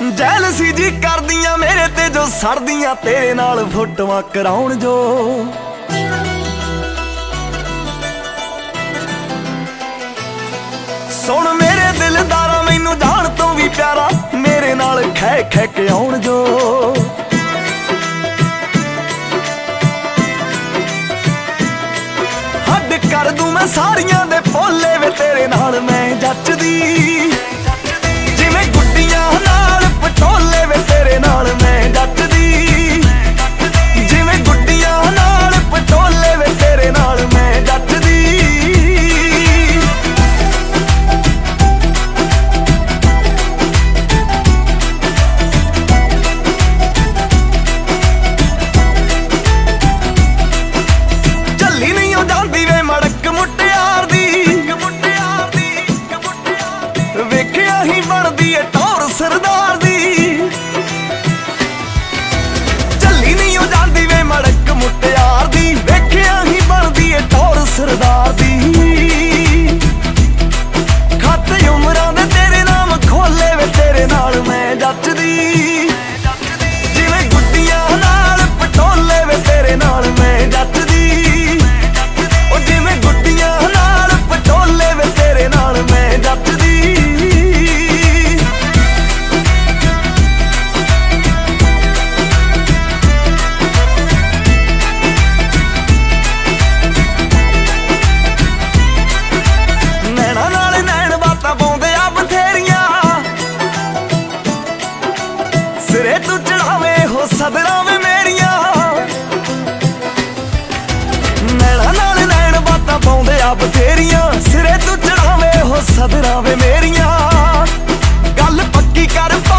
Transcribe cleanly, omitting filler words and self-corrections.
Jealousy ਜੀ ਕਰਦੀਆਂ ਮੇਰੇ ਤੇ ਜੋ ਸੜਦੀਆਂ ਤੇਰੇ ਨਾਲ ਫੋਟੋਆਂ ਕਰਾਉਣ ਜੋ। ਸੁਣ ਮੇਰੇ ਦਿਲਦਾਰਾ ਮੈਨੂੰ ਜਾਣ ਤੋਂ ਵੀ ਪਿਆਰਾ ਮੇਰੇ ਨਾਲ ਖੈ ਖੈ ਕੇ ਆਉਣ ਜੋ। ਹੱਦ ਕਰ ਦੂੰ ਮੈਂ ਸਾਰੀਆਂ ਦੇ ਭੋਲੇ ਵੇ ਤੇਰੇ ਨਾਲ ਮੈਂ ਜੱਚਦੀ। ਜਿਵੇਂ ਗੁੱਡੀਆਂ ਨਾਲ ਪਟੋਲੇ ਵੇ ਤੇਰੇ ਨਾਲ ਮੈਂ ਜੱਚਦੀ। ਜਿਵੇਂ ਗੁੱਡੀਆਂ ਨਾਲ ਪਟੋਲੇ ਵੇ ਤੇਰੇ ਨਾਲ ਮੈਂ ਜੱਚਦੀ। ਚੱਲੀ ਨਹੀਂ ਉਹ ਜਾਂਦੀ ਵੇ ਮੜਕ ਮੁਟਿਆਰ ਦੀ। ਵੇਖਿਆ ਹੀ ਬਣਦੀ ਏ ਟੌਰ ਸਰਦਾਰ ਦੀ। ਚੱਲੀ ਨਹੀਂ ਉਹ ਜਾਂਦੀ ਵੇ ਮੜਕ ਮੁਟਿਆਰ ਦੀ। ਵੇਖਿਆ ਹੀ ਬਣਦੀ ਏ ਟੌਰ ਸਰਦਾਰ ਦੀ। ਖਾਤੇ ਉਮਰਾਂ ਦੇ ਤੇਰੇ ਨਾਮ ਖੋਲੇ ਵੇ ਤੇਰੇ ਨਾਲ ਮੈਂ ਜੱਚਦੀ। ਜਿਵੇਂ ਗੁੱਡੀਆਂ ਨਾਲ ਪਟੋਲੇ ਵੇ ਤੇਰੇ ਨਾਲ ਮੈਂ ਜੱਚਦੀ। ਉਹ ਜਿਵੇਂ ਗੁੱਡੀਆਂ ਨਾਲ ਪਟੋਲੇ ਵੇ ਤੇਰੇ ਨਾਲ ਮੈਂ ਜੱਚਦੀ। ਨੈਣਾ ਨਾਲ ਨੈਣ ਬਾਤਾਂ ਪਾਉਂਦੇ ਆ ਬਥੇਰੀਆਂ। ਸਿਰੇ ਤੂੰ ਚੜਾਵੇ ਹੋ ਸਦਰਾਂ ਵੇ ਮੇਰੀਆਂ। ਨੈਣਾ ਨਾਲ ਨੈਣ ਬਾਤਾਂ ਪਾਉਂਦੇ ਆ ਬਥੇਰੀਆਂ। ਸਿਰੇ ਤੂੰ ਚੜਾਵੇ ਹੋ ਸਦਰਾਂ ਵੇ ਮੇਰੀਆਂ। ਗੱਲ ਪੱਕੀ ਕਰ